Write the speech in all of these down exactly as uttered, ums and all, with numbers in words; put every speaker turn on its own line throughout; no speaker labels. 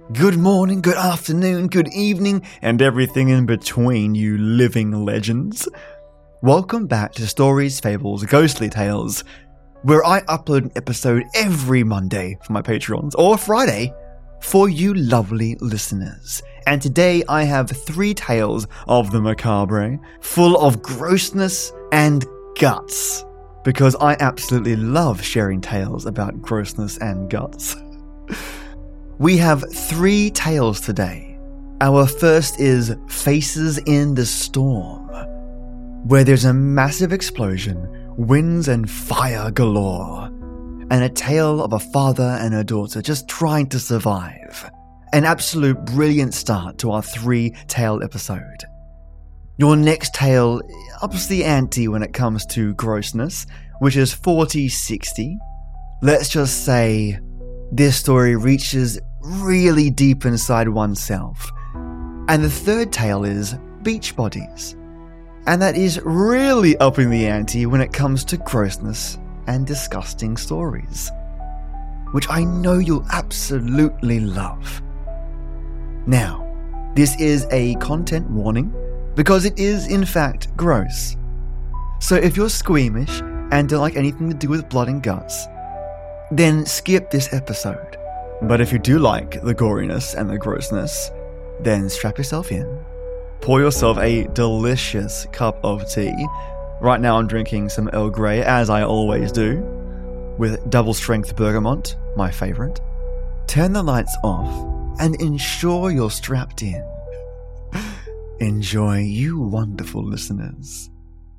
Good morning, good afternoon, good evening, and everything in between, you living legends. Welcome back to Stories, Fables, Ghostly Tales, where I upload an episode every Monday for my Patreons, or Friday for you lovely listeners. And today I have three tales of the macabre, full of grossness and guts, because I absolutely love sharing tales about grossness and guts. We have three tales today. Our first is Faces in the Storm, where there's a massive explosion, winds and fire galore, and a tale of a father and a daughter just trying to survive. An absolute brilliant start to our three-tale episode. Your next tale ups the ante when it comes to grossness, which is forty sixty. Let's just say this story reaches really deep inside oneself. And the third tale is Beach Bodies. And that is really upping the ante when it comes to grossness and disgusting stories, which I know you'll absolutely love. Now, this is a content warning because it is in fact gross. So if you're squeamish and don't like anything to do with blood and guts, then skip this episode. But if you do like the goriness and the grossness, then strap yourself in. Pour yourself a delicious cup of tea. Right now I'm drinking some Earl Grey, as I always do, with double strength bergamot, my favourite. Turn the lights off and ensure you're strapped in. Enjoy, you wonderful listeners.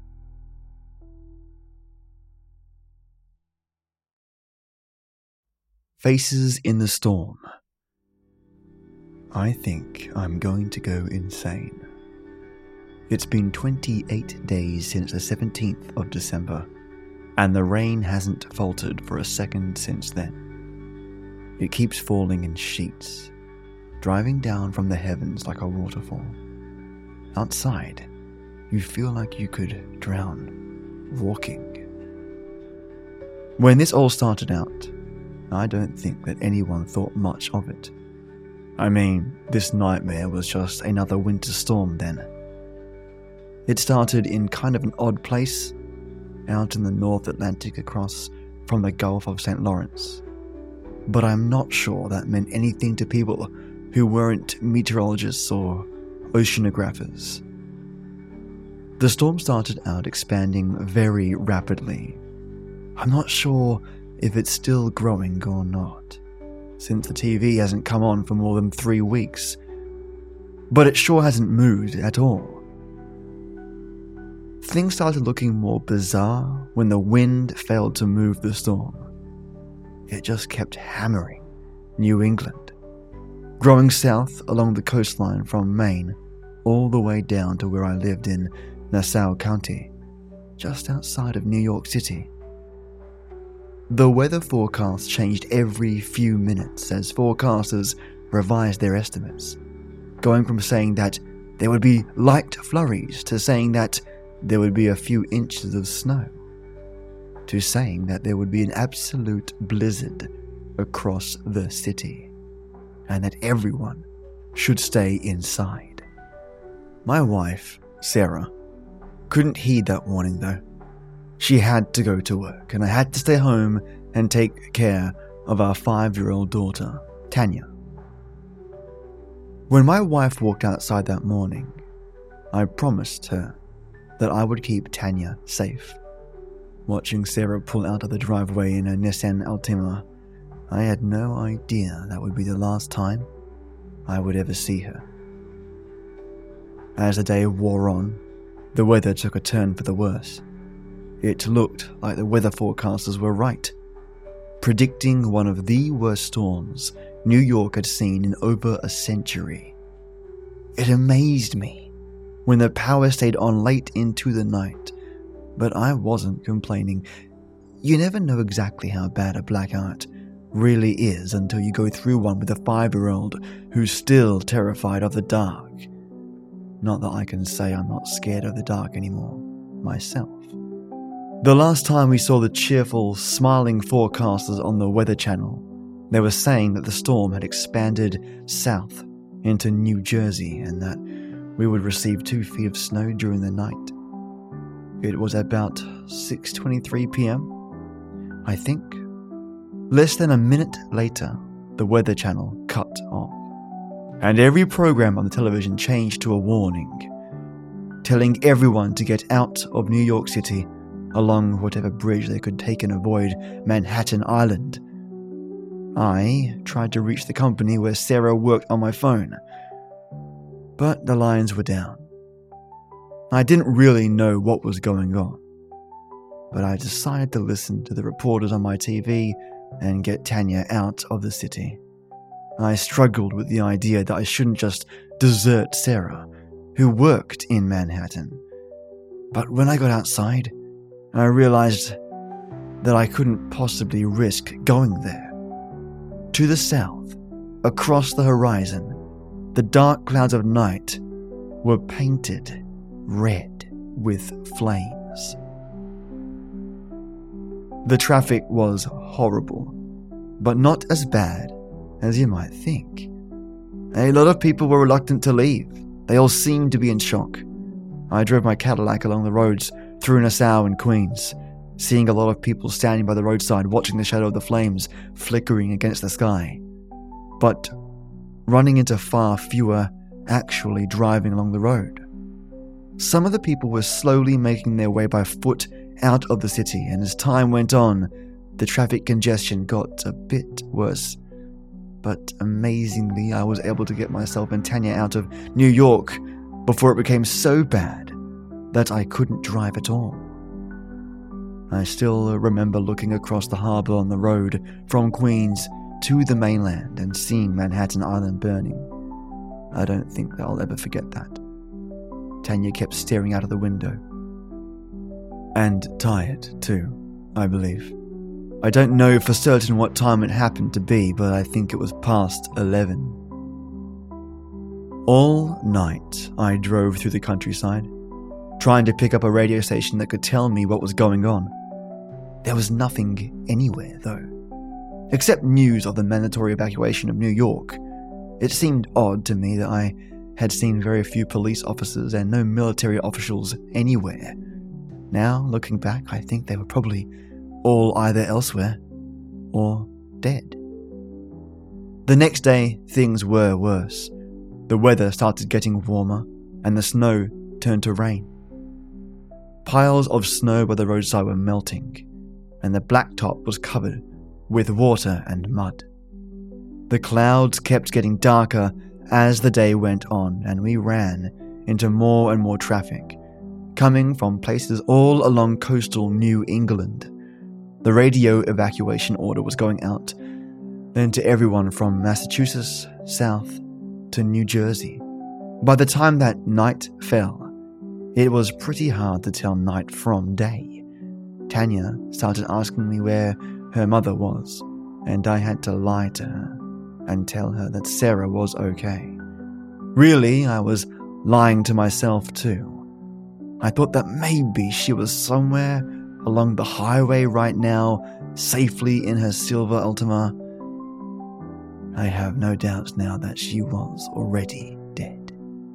Faces in the Storm. I think I'm going to go insane. It's been twenty-eight days since the seventeenth of December, and the rain hasn't faltered for a second since then. It keeps falling in sheets, driving down from the heavens like a waterfall. Outside, you feel like you could drown, walking. When this all started out, I don't think that anyone thought much of it. I mean, this nightmare was just another winter storm then. It started in kind of an odd place, out in the North Atlantic across from the Gulf of Saint Lawrence. But I'm not sure that meant anything to people who weren't meteorologists or oceanographers. The storm started out expanding very rapidly. I'm not sure if it's still growing or not, since the T V hasn't come on for more than three weeks. But it sure hasn't moved at all. Things started looking more bizarre when the wind failed to move the storm. It just kept hammering New England, growing south along the coastline from Maine all the way down to where I lived in Nassau County, just outside of New York City. The weather forecast changed every few minutes as forecasters revised their estimates, going from saying that there would be light flurries to saying that there would be a few inches of snow, to saying that there would be an absolute blizzard across the city, and that everyone should stay inside. My wife, Sarah, couldn't heed that warning though. She had to go to work, and I had to stay home and take care of our five-year-old daughter, Tanya. When my wife walked outside that morning, I promised her that I would keep Tanya safe. Watching Sarah pull out of the driveway in a Nissan Altima, I had no idea that would be the last time I would ever see her. As the day wore on, the weather took a turn for the worse. It looked like the weather forecasters were right, predicting one of the worst storms New York had seen in over a century. It amazed me when the power stayed on late into the night, but I wasn't complaining. You never know exactly how bad a blackout really is until you go through one with a five-year-old who's still terrified of the dark. Not that I can say I'm not scared of the dark anymore, myself. The last time we saw the cheerful, smiling forecasters on the Weather Channel They were saying that the storm had expanded south into New Jersey and that we would receive two feet of snow during the night. It was about six twenty-three p.m., I think. Less than a minute later, the Weather Channel cut off, and every program on the television changed to a warning, telling everyone to get out of New York City along whatever bridge they could take and avoid Manhattan Island. I tried to reach the company where Sarah worked on my phone, but the lines were down. I didn't really know what was going on, but I decided to listen to the reporters on my T V and get Tanya out of the city. I struggled with the idea that I shouldn't just desert Sarah, who worked in Manhattan. But when I got outside, I realized that I couldn't possibly risk going there. To the south, across the horizon, the dark clouds of night were painted red with flames. The traffic was horrible, but not as bad as you might think. A lot of people were reluctant to leave. They all seemed to be in shock. I drove my Cadillac along the roads through Nassau and Queens, seeing a lot of people standing by the roadside watching the shadow of the flames flickering against the sky, but running into far fewer actually driving along the road. Some of the people were slowly making their way by foot out of the city, and as time went on, the traffic congestion got a bit worse. But amazingly, I was able to get myself and Tanya out of New York before it became so bad that I couldn't drive at all. I still remember looking across the harbor on the road from Queens to the mainland and seeing Manhattan Island burning. I don't think that I'll ever forget that. Tanya kept staring out of the window. And tired, too, I believe. I don't know for certain what time it happened to be, but I think it was past eleven. All night, I drove through the countryside, trying to pick up a radio station that could tell me what was going on. There was nothing anywhere, though, except news of the mandatory evacuation of New York. It seemed odd to me that I had seen very few police officers and no military officials anywhere. Now, looking back, I think they were probably all either elsewhere or dead. The next day, things were worse. The weather started getting warmer, and the snow turned to rain. Piles of snow by the roadside were melting, and the blacktop was covered with water and mud. The clouds kept getting darker as the day went on, and we ran into more and more traffic, coming from places all along coastal New England. The radio evacuation order was going out, then to everyone from Massachusetts south to New Jersey. By the time that night fell, it was pretty hard to tell night from day. Tanya started asking me where her mother was, and I had to lie to her and tell her that Sarah was okay. Really, I was lying to myself too. I thought that maybe she was somewhere along the highway right now, safely in her silver Altima. I have no doubts now that she was already dead.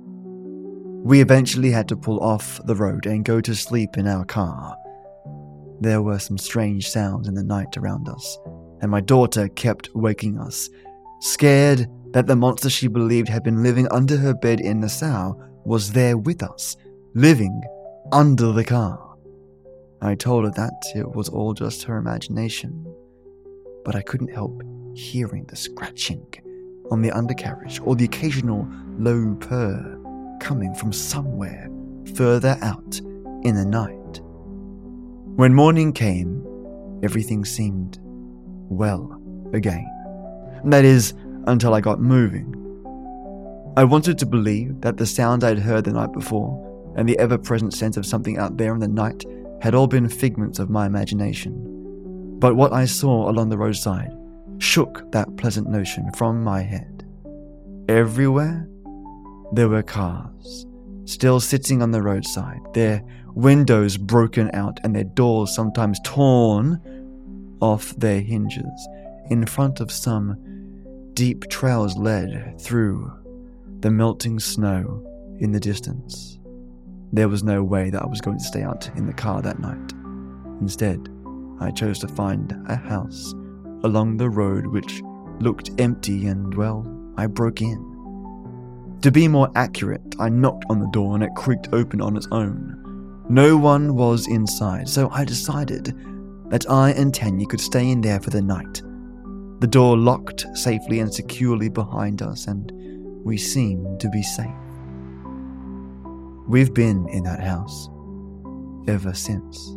We eventually had to pull off the road and go to sleep in our car. There were some strange sounds in the night around us, and my daughter kept waking us, scared that the monster she believed had been living under her bed in Nassau was there with us, living under the car. I told her that it was all just her imagination, but I couldn't help hearing the scratching on the undercarriage or the occasional low purr coming from somewhere further out in the night. When morning came, everything seemed well again. That is, until I got moving. I wanted to believe that the sound I'd heard the night before and the ever-present sense of something out there in the night had all been figments of my imagination. But what I saw along the roadside shook that pleasant notion from my head. Everywhere, there were cars, still sitting on the roadside, their windows broken out and their doors sometimes torn off their hinges, in front of some deep trails led through the melting snow in the distance. There was no way that I was going to stay out in the car that night. Instead, I chose to find a house along the road which looked empty and, well, I broke in. To be more accurate, I knocked on the door and it creaked open on its own. No one was inside, so I decided that I and Tanya could stay in there for the night. The door locked safely and securely behind us, and we seemed to be safe. We've been in that house ever since.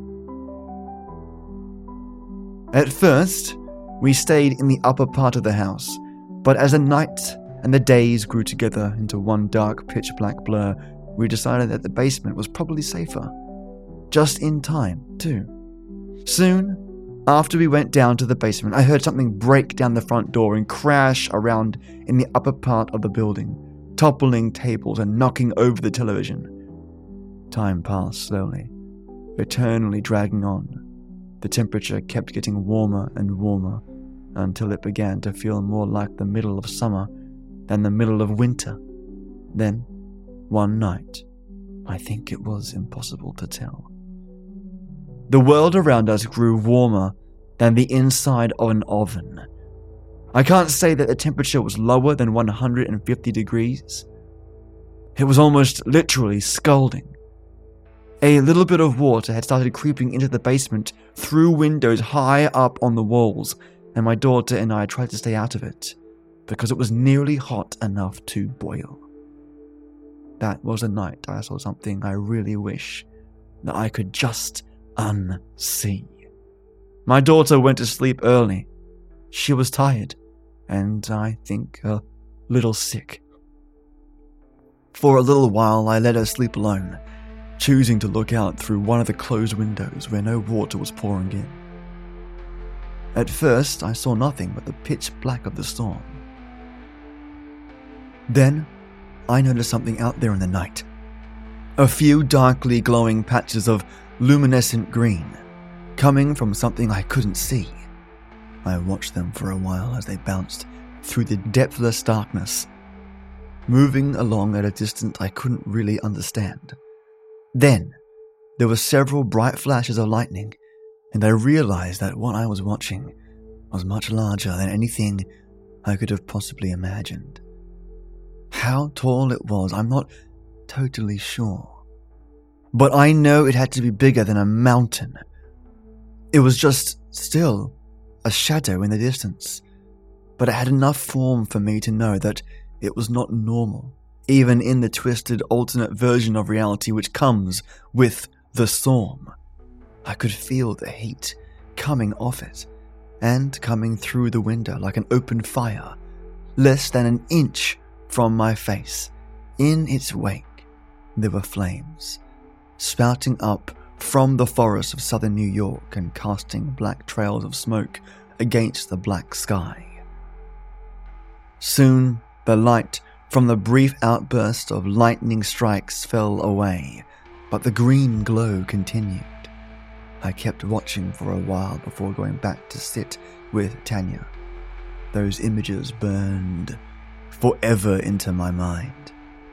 At first, we stayed in the upper part of the house, but as the night and the days grew together into one dark pitch-black blur, we decided that the basement was probably safer. Just in time, too. Soon, after we went down to the basement, I heard something break down the front door and crash around in the upper part of the building, toppling tables and knocking over the television. Time passed slowly, eternally dragging on. The temperature kept getting warmer and warmer until it began to feel more like the middle of summer than the middle of winter. Then, one night, I think it was impossible to tell, the world around us grew warmer than the inside of an oven. I can't say that the temperature was lower than one hundred fifty degrees. It was almost literally scalding. A little bit of water had started creeping into the basement through windows high up on the walls, and my daughter and I tried to stay out of it because it was nearly hot enough to boil. That was a night I saw something I really wish that I could just unsee. My daughter went to sleep early. She was tired, and I think a little sick. For a little while I let her sleep alone, choosing to look out through one of the closed windows where no water was pouring in. At first, I saw nothing but the pitch black of the storm. Then, I noticed something out there in the night. A few darkly glowing patches of luminescent green, coming from something I couldn't see. I watched them for a while as they bounced through the depthless darkness, moving along at a distance I couldn't really understand. Then, there were several bright flashes of lightning, and I realized that what I was watching was much larger than anything I could have possibly imagined. How tall it was, I'm not totally sure. But I know it had to be bigger than a mountain. It was just still a shadow in the distance, but it had enough form for me to know that it was not normal, even in the twisted alternate version of reality which comes with the storm. I could feel the heat coming off it, and coming through the window like an open fire, less than an inch from my face. In its wake, there were flames, spouting up from the forests of southern New York and casting black trails of smoke against the black sky. Soon, the light from the brief outburst of lightning strikes fell away, but the green glow continued. I kept watching for a while before going back to sit with Tanya. Those images burned forever into my mind.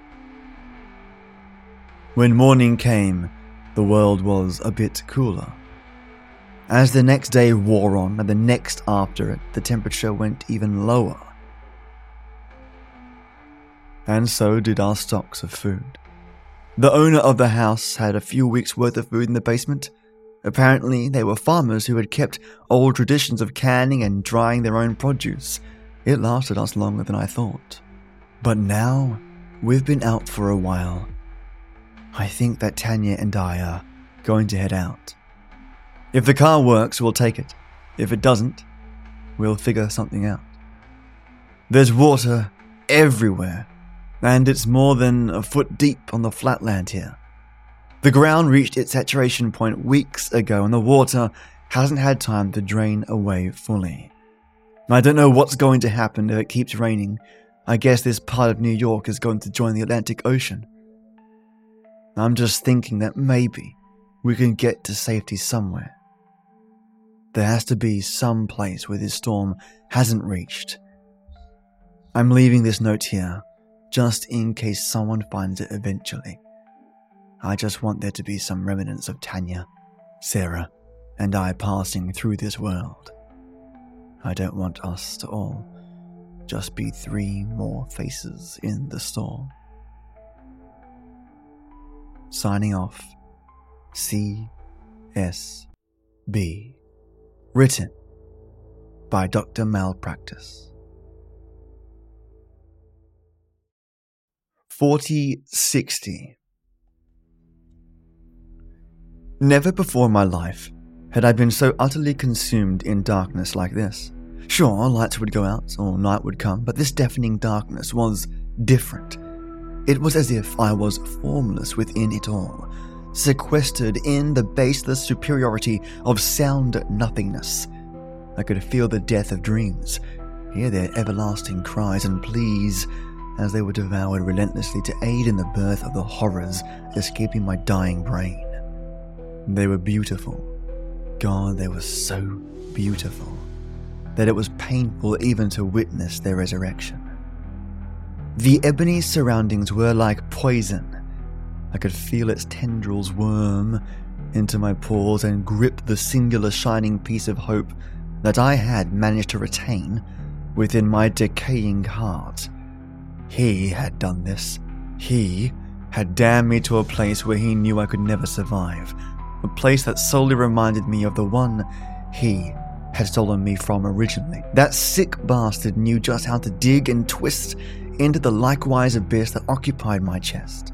When morning came, the world was a bit cooler. As the next day wore on and the next after it, the temperature went even lower. And so did our stocks of food. The owner of the house had a few weeks' worth of food in the basement. Apparently, they were farmers who had kept old traditions of canning and drying their own produce. It lasted us longer than I thought. But now, we've been out for a while. I think that Tanya and I are going to head out. If the car works, we'll take it. If it doesn't, we'll figure something out. There's water everywhere, and it's more than a foot deep on the flatland here. The ground reached its saturation point weeks ago, and the water hasn't had time to drain away fully. I don't know what's going to happen if it keeps raining. I guess this part of New York is going to join the Atlantic Ocean. I'm just thinking that maybe we can get to safety somewhere. There has to be some place where this storm hasn't reached. I'm leaving this note here, just in case someone finds it eventually. I just want there to be some remnants of Tanya, Sarah, and I passing through this world. I don't want us to all just be three more faces in the storm. Signing off, C S B. Written by Doctor Malpractice. forty sixty. Never before in my life had I been so utterly consumed in darkness like this. Sure, lights would go out or night would come, but this deafening darkness was different. It was as if I was formless within it all, sequestered in the baseless superiority of sound nothingness. I could feel the death of dreams, hear their everlasting cries and pleas as they were devoured relentlessly to aid in the birth of the horrors escaping my dying brain. They were beautiful. God, they were so beautiful that it was painful even to witness their resurrection. The ebony surroundings were like poison. I could feel its tendrils worm into my pores and grip the singular shining piece of hope that I had managed to retain within my decaying heart. He had done this. He had damned me to a place where he knew I could never survive. A place that solely reminded me of the one he had stolen me from originally. That sick bastard knew just how to dig and twist into the likewise abyss that occupied my chest.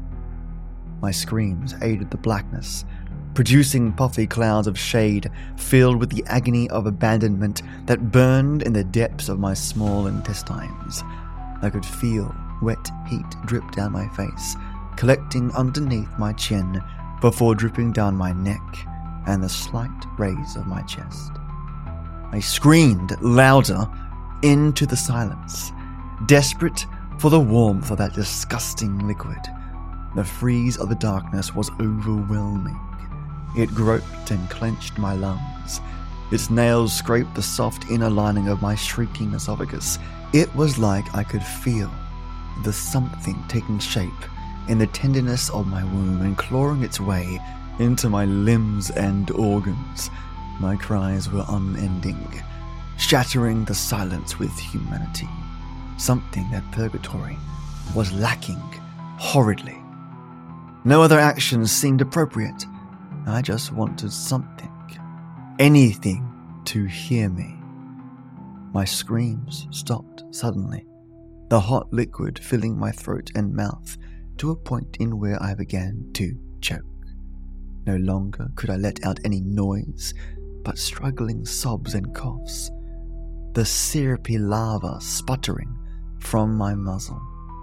My screams aided the blackness, producing puffy clouds of shade filled with the agony of abandonment that burned in the depths of my small intestines. I could feel wet heat drip down my face, collecting underneath my chin before dripping down my neck and the slight raise of my chest. I screamed louder into the silence, desperate for the warmth of that disgusting liquid. The freeze of the darkness was overwhelming. It groped and clenched my lungs. Its nails scraped the soft inner lining of my shrieking esophagus. It was like I could feel the something taking shape in the tenderness of my womb and clawing its way into my limbs and organs. My cries were unending, shattering the silence with humanity. Something that purgatory was lacking horridly. No other actions seemed appropriate. I just wanted something, anything to hear me. My screams stopped suddenly, the hot liquid filling my throat and mouth to a point in where I began to choke. No longer could I let out any noise but struggling sobs and coughs, the syrupy lava sputtering from my muzzle.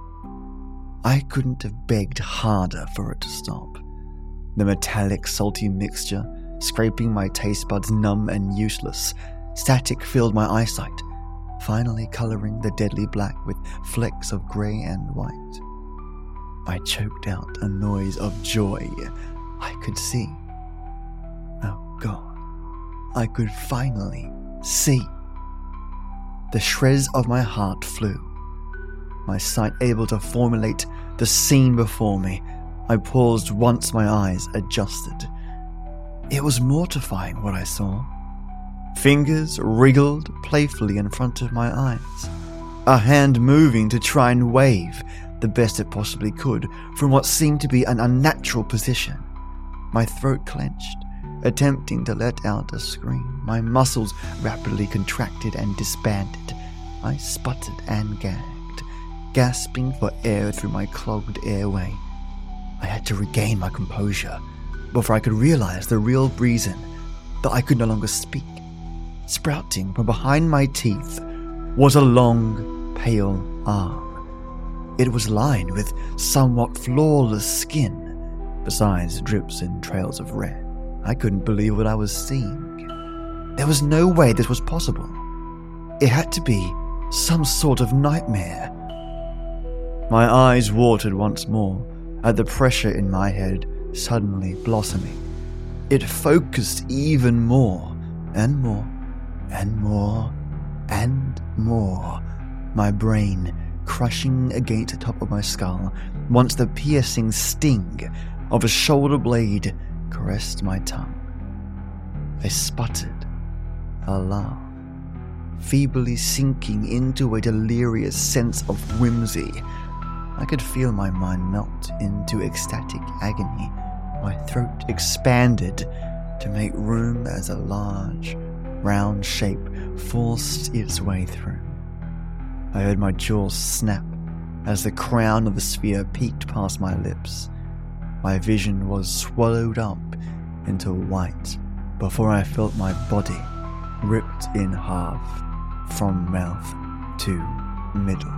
I couldn't have begged harder for it to stop. The metallic, salty mixture, scraping my taste buds numb and useless, static filled my eyesight, finally colouring the deadly black with flecks of grey and white. I choked out a noise of joy. I could see. Oh God, I could finally see. The shreds of my heart flew. My sight able to formulate the scene before me, I paused once my eyes adjusted. It was mortifying what I saw. Fingers wriggled playfully in front of my eyes, a hand moving to try and wave the best it possibly could from what seemed to be an unnatural position. My throat clenched, attempting to let out a scream. My muscles rapidly contracted and disbanded. I sputtered and gagged, gasping for air through my clogged airway. I had to regain my composure before I could realize the real reason that I could no longer speak. Sprouting from behind my teeth was a long, pale arm. It was lined with somewhat flawless skin, besides drips and trails of red. I couldn't believe what I was seeing. There was no way this was possible. It had to be some sort of nightmare. My eyes watered once more at the pressure in my head suddenly blossoming. It focused even more and more, and more, and more, my brain crushing against the top of my skull once the piercing sting of a shoulder blade caressed my tongue. I sputtered a laugh, feebly sinking into a delirious sense of whimsy. I could feel my mind melt into ecstatic agony. My throat expanded to make room as a large, round shape forced its way through. I heard my jaws snap as the crown of the sphere peeked past my lips. My vision was swallowed up into white before I felt my body ripped in half from mouth to middle.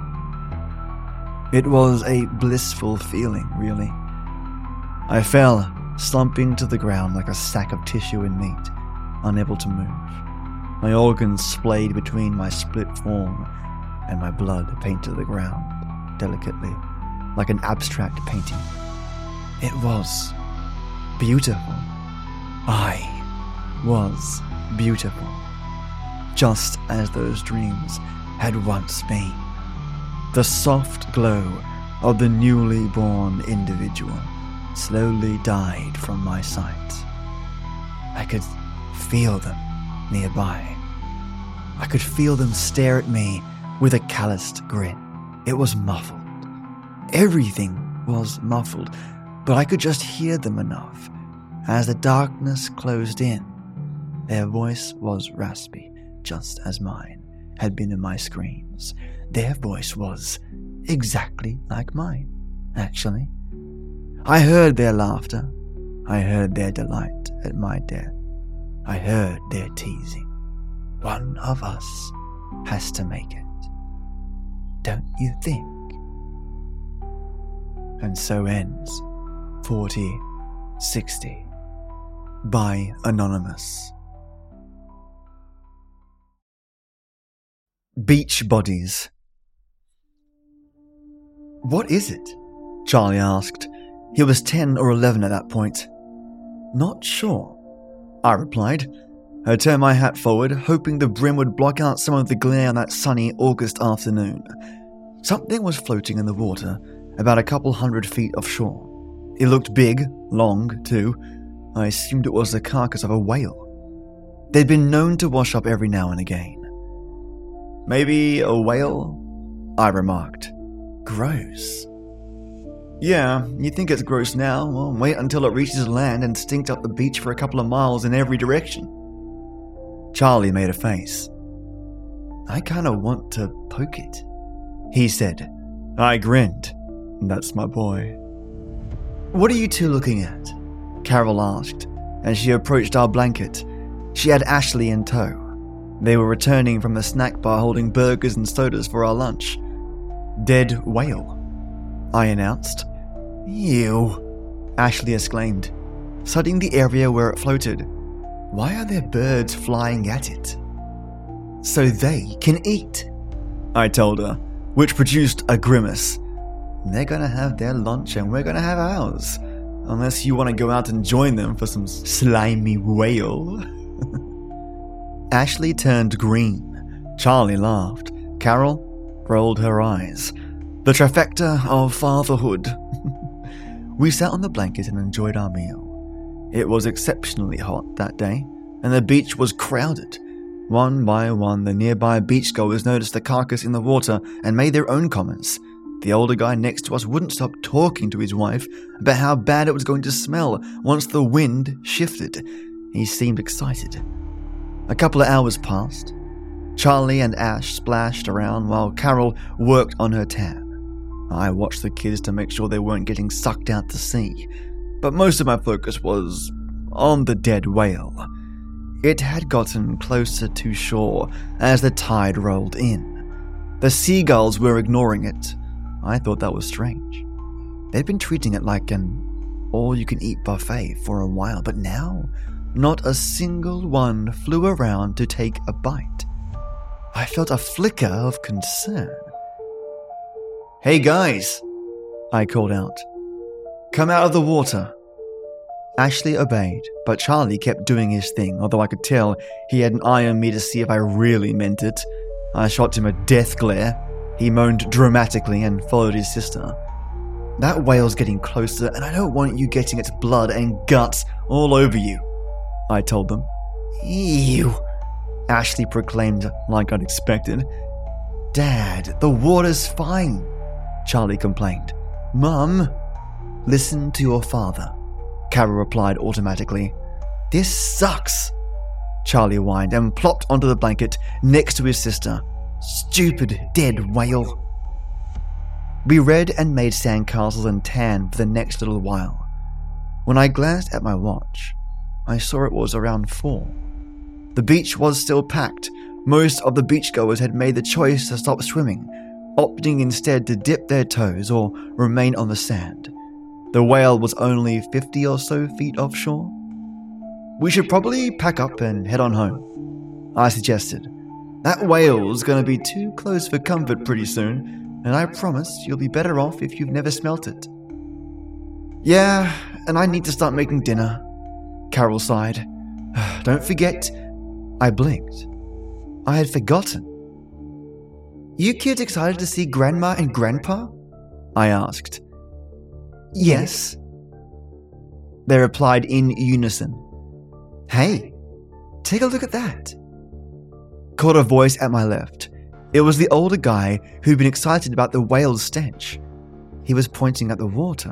It was a blissful feeling, really. I fell, slumping to the ground like a sack of tissue and meat, unable to move. My organs splayed between my split form, and my blood painted the ground, delicately, like an abstract painting. It was beautiful. I was beautiful, just as those dreams had once been. The soft glow of the newly born individual slowly died from my sight. I could feel them nearby. I could feel them stare at me with a calloused grin. It was muffled. Everything was muffled, but I could just hear them enough. As the darkness closed in, their voice was raspy, just as mine had been in my screams. Their voice was exactly like mine, actually. I heard their laughter. I heard their delight at my death. I heard their teasing. One of us has to make it. Don't you think? And so ends forty sixty by Anonymous. Beach bodies. What is it? Charlie asked. He was ten or eleven at that point. Not sure, I replied. I turned my hat forward, hoping the brim would block out some of the glare on that sunny August afternoon. Something was floating in the water, about a couple hundred feet offshore. It looked big, long, too. I assumed it was the carcass of a whale. They'd been known to wash up every now and again. Maybe a whale? I remarked. Gross. Yeah, you think it's gross now? Well, wait until it reaches land and stinks up the beach for a couple of miles in every direction. Charlie made a face. I kinda want to poke it, he said. I grinned. That's my boy. What are you two looking at? Carol asked, as she approached our blanket. She had Ashley in tow. They were returning from the snack bar holding burgers and sodas for our lunch. Dead whale, I announced. Ew, Ashley exclaimed, studying the area where it floated. Why are there birds flying at it? So they can eat, I told her, which produced a grimace. They're gonna have their lunch and we're gonna have ours, unless you want to go out and join them for some slimy whale. Ashley turned green. Charlie laughed. Carol rolled her eyes. The trifecta of fatherhood. We sat on the blanket and enjoyed our meal. It was exceptionally hot that day, and the beach was crowded. One by one, the nearby beachgoers noticed the carcass in the water and made their own comments. The older guy next to us wouldn't stop talking to his wife about how bad it was going to smell once the wind shifted. He seemed excited. A couple of hours passed. Charlie and Ash splashed around while Carol worked on her tab. I watched the kids to make sure they weren't getting sucked out to sea, but most of my focus was on the dead whale. It had gotten closer to shore as the tide rolled in. The seagulls were ignoring it. I thought that was strange. They'd been treating it like an all-you-can-eat buffet for a while, but now, not a single one flew around to take a bite. I felt a flicker of concern. Hey guys, I called out. Come out of the water. Ashley obeyed, but Charlie kept doing his thing, although I could tell he had an eye on me to see if I really meant it. I shot him a death glare. He moaned dramatically and followed his sister. That whale's getting closer, and I don't want you getting its blood and guts all over you, I told them. Ew, Ashley proclaimed like I'd expected. Dad, the water's fine, Charlie complained. Mum, listen to your father, Carol replied automatically. This sucks, Charlie whined and plopped onto the blanket next to his sister. Stupid dead whale. We read and made sandcastles and tan for the next little while. When I glanced at my watch, I saw it was around four. The beach was still packed. Most of the beachgoers had made the choice to stop swimming, opting instead to dip their toes or remain on the sand. The whale was only fifty or so feet offshore. We should probably pack up and head on home, I suggested. That whale's going to be too close for comfort pretty soon, and I promise you'll be better off if you've never smelt it. Yeah, and I need to start making dinner, Carol sighed. Don't forget, I blinked. I had forgotten. You kids excited to see Grandma and Grandpa? I asked. Yes. They replied in unison. Hey, take a look at that. Caught a voice at my left. It was the older guy who'd been excited about the whale's stench. He was pointing at the water.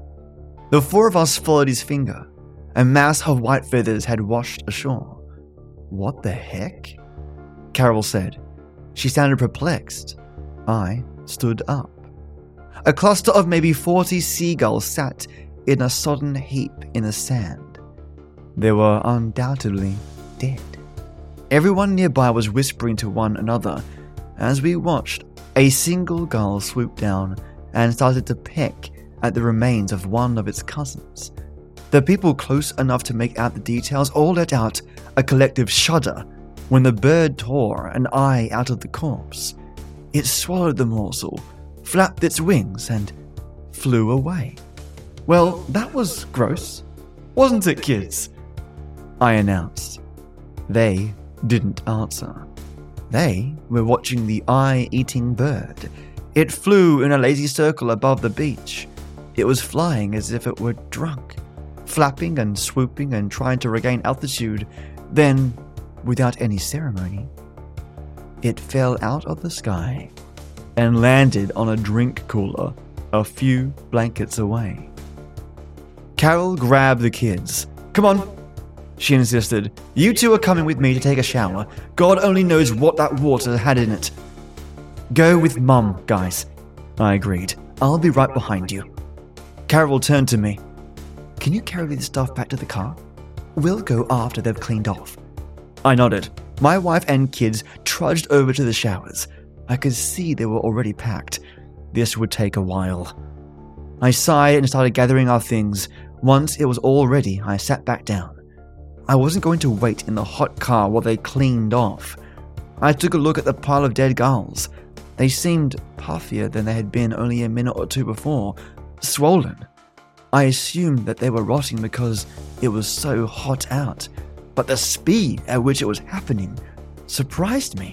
The four of us followed his finger. A mass of white feathers had washed ashore. What the heck? Carol said. She sounded perplexed. I stood up. A cluster of maybe forty seagulls sat in a sodden heap in the sand. They were undoubtedly dead. Everyone nearby was whispering to one another. As we watched, a single gull swooped down and started to peck at the remains of one of its cousins. The people close enough to make out the details all let out a collective shudder when the bird tore an eye out of the corpse. It swallowed the morsel, flapped its wings, and flew away. Well, that was gross, wasn't it, kids? I announced. They didn't answer. They were watching the eye-eating bird. It flew in a lazy circle above the beach. It was flying as if it were drunk, flapping and swooping and trying to regain altitude. Then, without any ceremony, it fell out of the sky and landed on a drink cooler a few blankets away. Carol grabbed the kids. Come on, she insisted. You two are coming with me to take a shower. God only knows what that water had in it. Go with Mum, guys, I agreed. I'll be right behind you. Carol turned to me. Can you carry the stuff back to the car? We'll go after they've cleaned off. I nodded. My wife and kids trudged over to the showers. I could see they were already packed. This would take a while. I sighed and started gathering our things. Once it was all ready, I sat back down. I wasn't going to wait in the hot car while they cleaned off. I took a look at the pile of dead gulls. They seemed puffier than they had been only a minute or two before, swollen. I assumed that they were rotting because it was so hot out, but the speed at which it was happening surprised me.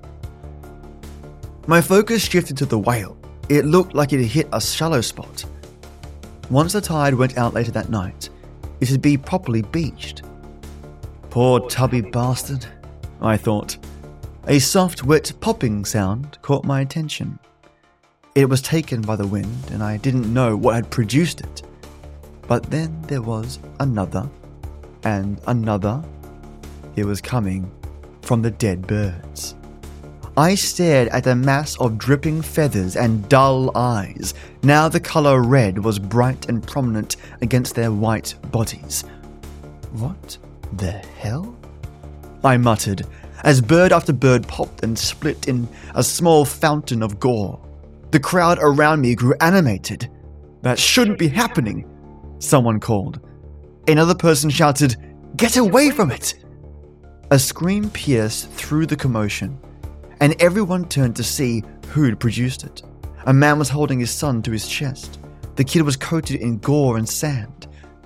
My focus shifted to the whale. It looked like it had hit a shallow spot. Once the tide went out later that night, it would be properly beached. Poor tubby bastard, I thought. A soft, wet popping sound caught my attention. It was taken by the wind, and I didn't know what had produced it. But then there was another, and another. It was coming from the dead birds. I stared at a mass of dripping feathers and dull eyes. Now the colour red was bright and prominent against their white bodies. What the hell? I muttered, as bird after bird popped and split in a small fountain of gore. The crowd around me grew animated. That shouldn't be happening, someone called. Another person shouted, "Get away from it!" A scream pierced through the commotion, and everyone turned to see who'd produced it. A man was holding his son to his chest. The kid was coated in gore and sand.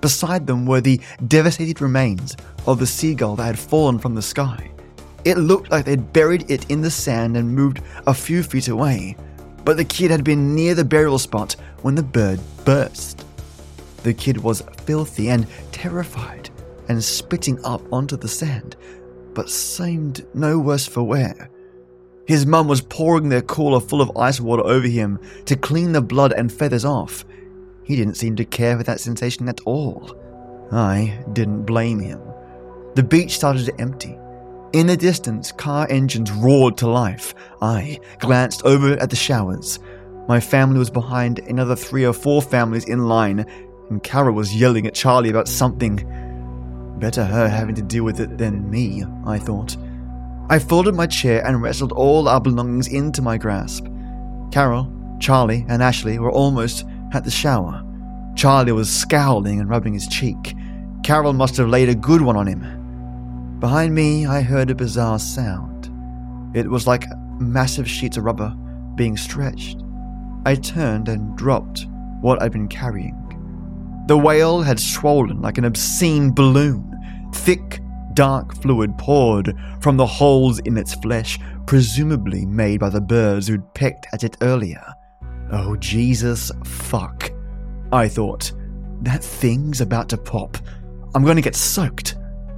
Beside them were the devastated remains of the seagull that had fallen from the sky. It looked like they'd buried it in the sand and moved a few feet away, but the kid had been near the burial spot when the bird burst. The kid was filthy and terrified and spitting up onto the sand, but seemed no worse for wear. His mum was pouring their cooler full of ice water over him to clean the blood and feathers off. He didn't seem to care for that sensation at all. I didn't blame him. The beach started to empty. In the distance, car engines roared to life. I glanced over at the showers. My family was behind another three or four families in line, and Carol was yelling at Charlie about something. Better her having to deal with it than me, I thought. I folded my chair and wrestled all our belongings into my grasp. Carol, Charlie, and Ashley were almost at the shower. Charlie was scowling and rubbing his cheek. Carol must have laid a good one on him. Behind me, I heard a bizarre sound. It was like massive sheets of rubber being stretched. I turned and dropped what I'd been carrying. The whale had swollen like an obscene balloon. Thick, dark fluid poured from the holes in its flesh, presumably made by the birds who'd pecked at it earlier. Oh, Jesus fuck, I thought. That thing's about to pop. I'm going to get soaked.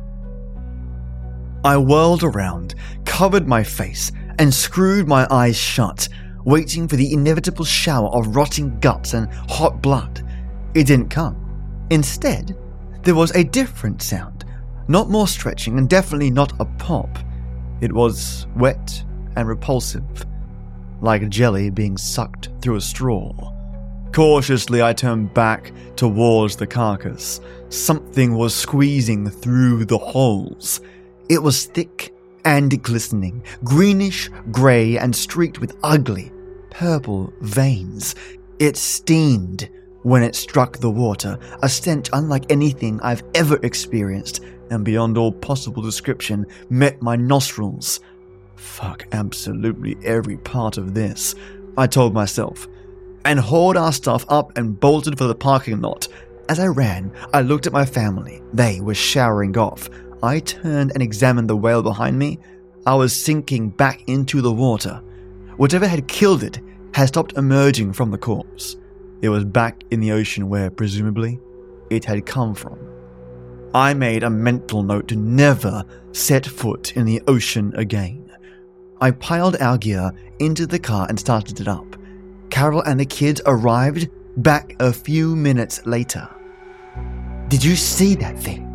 I whirled around, covered my face, and screwed my eyes shut, waiting for the inevitable shower of rotting guts and hot blood. It didn't come. Instead, there was a different sound. Not more stretching, and definitely not a pop. It was wet and repulsive, like jelly being sucked through a straw. Cautiously, I turned back towards the carcass. Something was squeezing through the holes. It was thick and glistening, greenish grey and streaked with ugly, purple veins. It steamed when it struck the water, a stench unlike anything I've ever experienced, and beyond all possible description, met my nostrils. Fuck absolutely every part of this, I told myself, and hauled our stuff up and bolted for the parking lot. As I ran, I looked at my family. They were showering off. I turned and examined the whale behind me. I was sinking back into the water. Whatever had killed it had stopped emerging from the corpse. It was back in the ocean where, presumably, it had come from. I made a mental note to never set foot in the ocean again. I piled our gear into the car and started it up. Carol and the kids arrived back a few minutes later. "Did you see that thing?"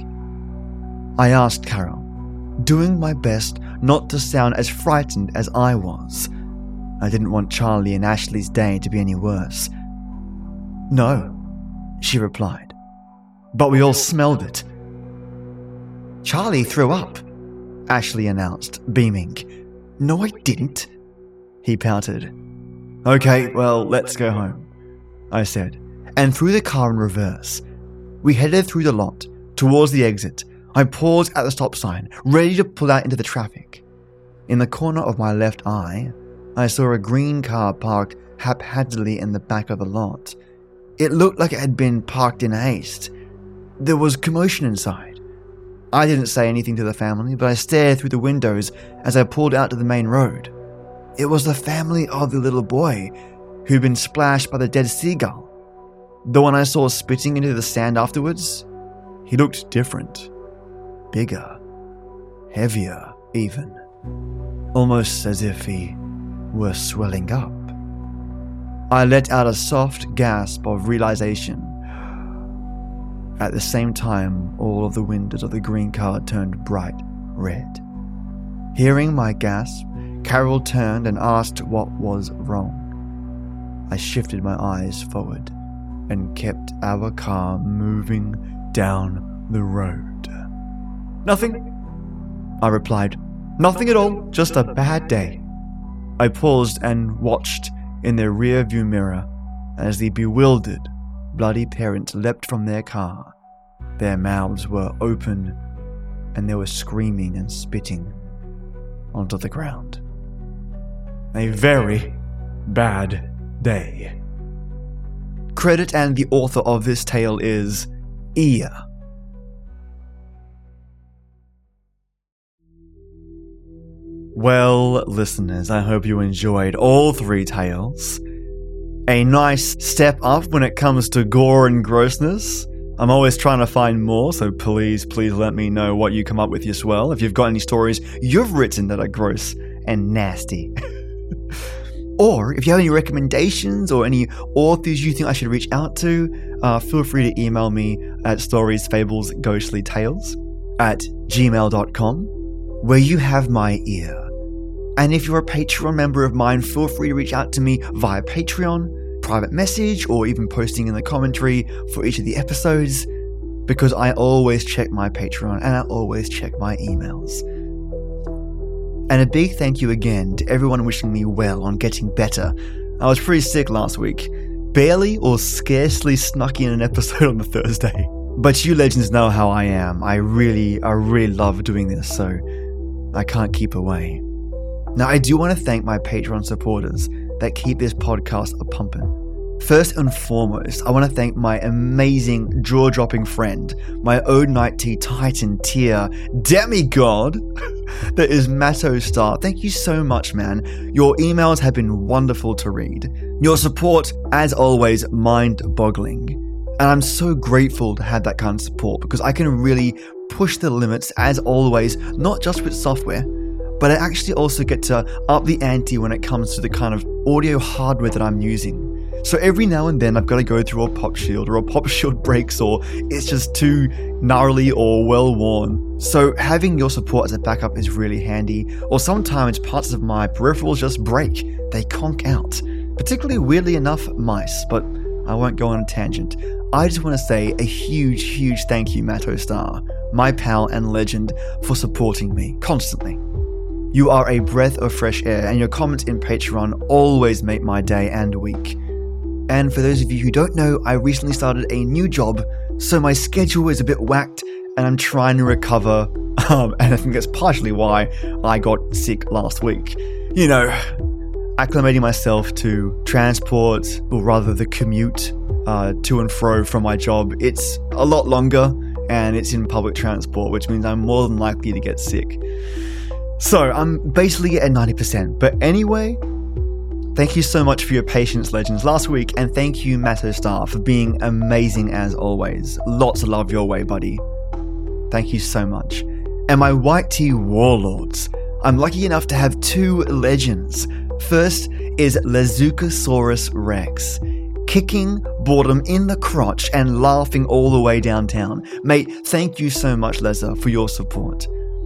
I asked Carol, doing my best not to sound as frightened as I was. I didn't want Charlie and Ashley's day to be any worse. "No," she replied, "but we all smelled it." "Charlie threw up," Ashley announced, beaming. "No, I didn't," he pouted. "Okay, well, let's go home," I said, and threw the car in reverse. We headed through the lot, towards the exit. I paused at the stop sign, ready to pull out into the traffic. In the corner of my left eye, I saw a green car parked haphazardly in the back of the lot. It looked like it had been parked in haste. There was commotion inside. I didn't say anything to the family, but I stared through the windows as I pulled out to the main road. It was the family of the little boy who'd been splashed by the dead seagull. The one I saw spitting into the sand afterwards, he looked different. Bigger. Heavier, even. Almost as if he were swelling up. I let out a soft gasp of realization. At the same time, all of the windows of the green car turned bright red. Hearing my gasp, Carol turned and asked what was wrong. I shifted my eyes forward and kept our car moving down the road. "Nothing," I replied. "Nothing at all, just a bad day." I paused and watched in their rear view mirror as the bewildered, bloody parents leapt from their car. Their mouths were open and they were screaming and spitting onto the ground. A very bad day. Credit and the author of this tale is ear. Well, listeners, I hope you enjoyed all three tales. A nice step up when it comes to gore and grossness. I'm always trying to find more, so please, please let me know what you come up with as well. If you've got any stories you've written that are gross and nasty. Or if you have any recommendations or any authors you think I should reach out to, uh, feel free to email me at storiesfablesghostlytales at gmail dot com, where you have my ear. And if you're a Patreon member of mine, feel free to reach out to me via Patreon, private message, or even posting in the commentary for each of the episodes, because I always check my Patreon and I always check my emails. And a big thank you again to everyone wishing me well on getting better. I was pretty sick last week. Barely or scarcely snuck in an episode on the Thursday. But you legends know how I am. I really, I really love doing this, so I can't keep away. Now, I do want to thank my Patreon supporters that keep this podcast a-pumping. First and foremost, I want to thank my amazing jaw-dropping friend, my Ode Night Tea Titan tier demigod, that is Matto Star. Thank you so much, man. Your emails have been wonderful to read. Your support, as always, mind-boggling. And I'm so grateful to have that kind of support because I can really push the limits, as always, not just with software, but I actually also get to up the ante when it comes to the kind of audio hardware that I'm using. So every now and then I've got to go through a pop shield or a pop shield breaks or it's just too gnarly or well worn. So having your support as a backup is really handy. Or sometimes parts of my peripherals just break. They conk out. Particularly weirdly enough, mice, but I won't go on a tangent. I just want to say a huge, huge thank you, Matto Star, my pal and legend, for supporting me constantly. You are a breath of fresh air and your comments in Patreon always make my day and week. And for those of you who don't know, I recently started a new job, so my schedule is a bit whacked and I'm trying to recover, um, and I think that's partially why I got sick last week. You know, acclimating myself to transport, or rather the commute uh, to and fro from my job, it's a lot longer and it's in public transport, which means I'm more than likely to get sick. So I'm basically at ninety percent, but anyway, thank you so much for your patience, legends, last week, and thank you, Matto Star, for being amazing as always. Lots of love your way, buddy. Thank you so much. And my White Tea Warlords. I'm lucky enough to have two legends. First is Lazukasaurus Rex, kicking boredom in the crotch and laughing all the way downtown. Mate, thank you so much, Leza, for your support.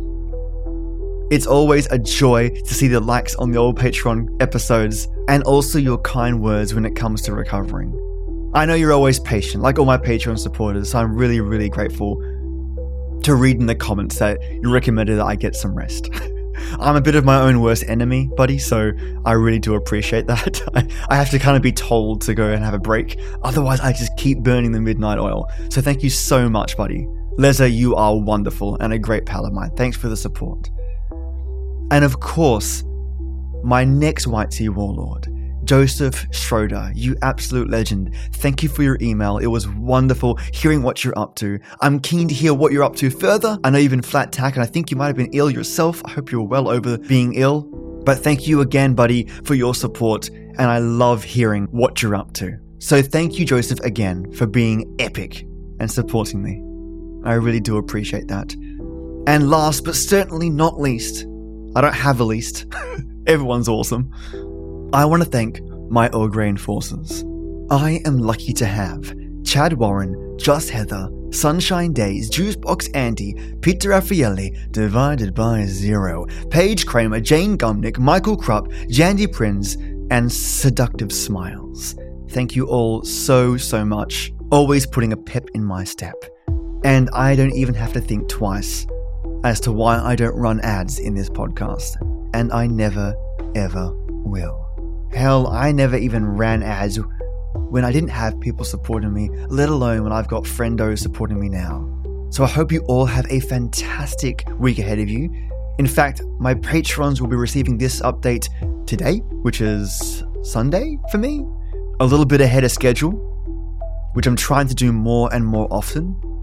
It's always a joy to see the likes on the old Patreon episodes and also your kind words when it comes to recovering. I know you're always patient, like all my Patreon supporters, so I'm really, really grateful to read in the comments that you recommended that I get some rest. I'm a bit of my own worst enemy, buddy, so I really do appreciate that. I, I have to kind of be told to go and have a break, otherwise I just keep burning the midnight oil. So thank you so much, buddy. Leza, you are wonderful and a great pal of mine. Thanks for the support. And of course, my next White Tea Warlord, Joseph Schroeder, you absolute legend. Thank you for your email. It was wonderful hearing what you're up to. I'm keen to hear what you're up to further. I know you've been flat tack and I think you might have been ill yourself. I hope you're well over being ill. But thank you again, buddy, for your support. And I love hearing what you're up to. So thank you, Joseph, again for being epic and supporting me. I really do appreciate that. And last but certainly not least, I don't have a least. Everyone's awesome. I want to thank my Ogre enforcers. I am lucky to have Chad Warren, Just Heather, Sunshine Days, Juicebox Andy, Peter Raffaelli, Divided by Zero, Paige Kramer, Jane Gumnick, Michael Krupp, Jandy Prinz, and Seductive Smiles. Thank you all so, so much. Always putting a pep in my step. And I don't even have to think twice as to why I don't run ads in this podcast. And I never, ever will. Hell, I never even ran ads when I didn't have people supporting me, let alone when I've got friendos supporting me now. So I hope you all have a fantastic week ahead of you. In fact, my patrons will be receiving this update today, which is Sunday for me. A little bit ahead of schedule, which I'm trying to do more and more often.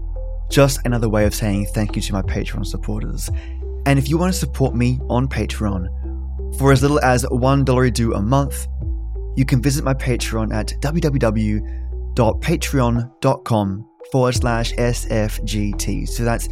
just another way of saying thank you to my Patreon supporters. And if you want to support me on Patreon, for as little as one dollar a do a month, you can visit my Patreon at www.patreon.com forward slash SFGT. So that's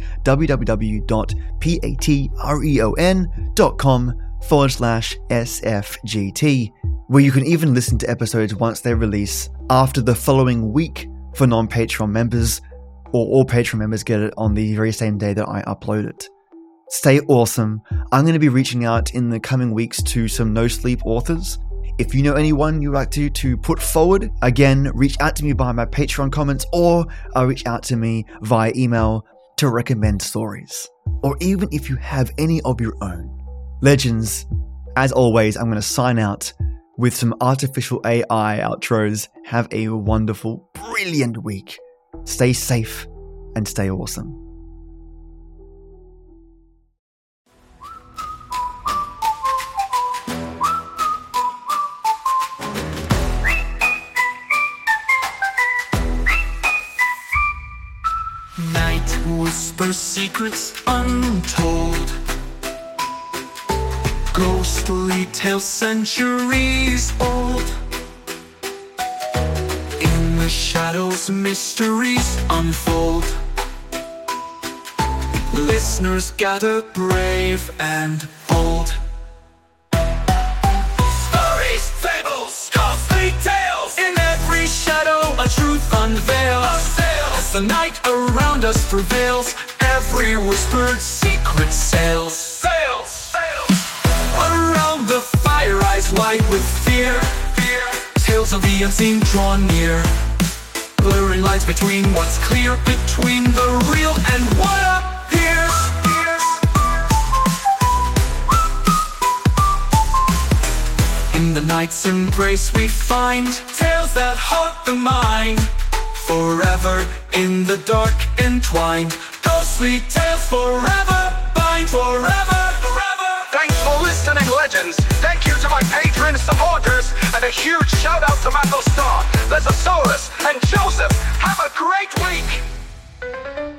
www.patreon.com forward slash SFGT, where you can even listen to episodes once they release after the following week for non-Patreon members, or all Patreon members get it on the very same day that I upload it. Stay awesome. I'm going to be reaching out in the coming weeks to some No Sleep authors. If you know anyone you'd like to, to put forward, again, reach out to me via my Patreon comments, or uh, reach out to me via email to recommend stories. Or even if you have any of your own. Legends, as always, I'm going to sign out with some artificial A I outros. Have a wonderful, brilliant week. Stay safe and stay awesome.
Night whispers secrets untold, ghostly tales centuries old. In the shadows mysteries unfold. Listeners gather brave and bold. Stories, fables, ghostly tales. In every shadow a truth unveils. As the night around us prevails, every whispered secret sails. Sails, sails. Around the fire, eyes wide with fear. Fear. Tales of the unseen draw near. Blurring lines between what's clear, between the real and what appears. In the night's embrace we find tales that haunt the mind. Forever in the dark entwined, ghostly tales forever bind, forever, forever.
Thanks for listening, Legends. Thank you to my Patreon supporters, and a huge shout out to Mathostar, Lezosaurus, and Joseph. Have a great week.